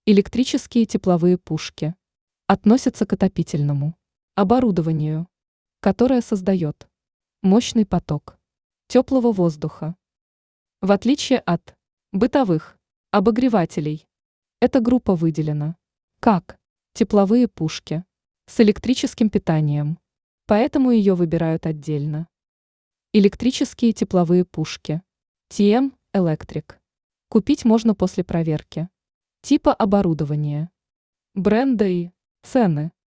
Электрические тепловые пушки относятся к отопительному оборудованию, которое создает мощный поток теплого воздуха. В отличие от бытовых обогревателей, эта группа выделена как тепловые пушки с электрическим питанием, поэтому ее выбирают отдельно. Электрические тепловые пушки TM Electric купить можно после проверки типа оборудования, бренда и цены.